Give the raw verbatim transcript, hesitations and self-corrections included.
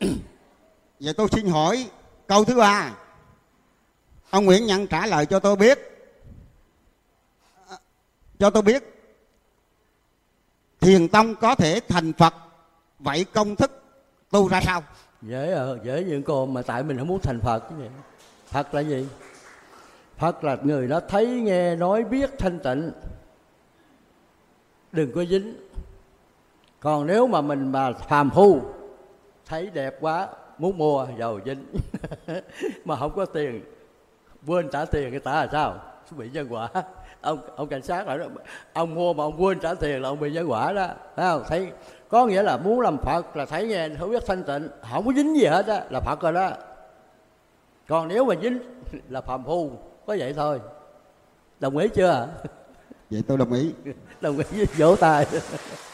Vậy tôi xin hỏi câu thứ ba. Ông Nguyễn Nhân trả lời cho tôi biết, cho tôi biết Thiền tông có thể thành Phật, vậy công thức tu ra sao? Dễ à, dễ những cô mà tại mình không muốn thành Phật chứ vậy. Phật là gì? Phật là người đó thấy nghe nói biết thanh tịnh, đừng có dính. Còn nếu mà mình mà phàm phu, thấy đẹp quá muốn mua giàu dính mà không có tiền, quên trả tiền người ta là sao? Bị nhân quả. Ông ông cảnh sát là đó, ông mua mà ông quên trả tiền là ông bị nhân quả đó, thấy không? Thấy có nghĩa là muốn làm Phật là thấy nghe không biết thanh tịnh, không có dính gì hết á là Phật rồi đó. Còn nếu mà dính là phàm phu, có vậy thôi. Đồng ý chưa? Vậy tôi đồng ý. Đồng ý, vỗ tay.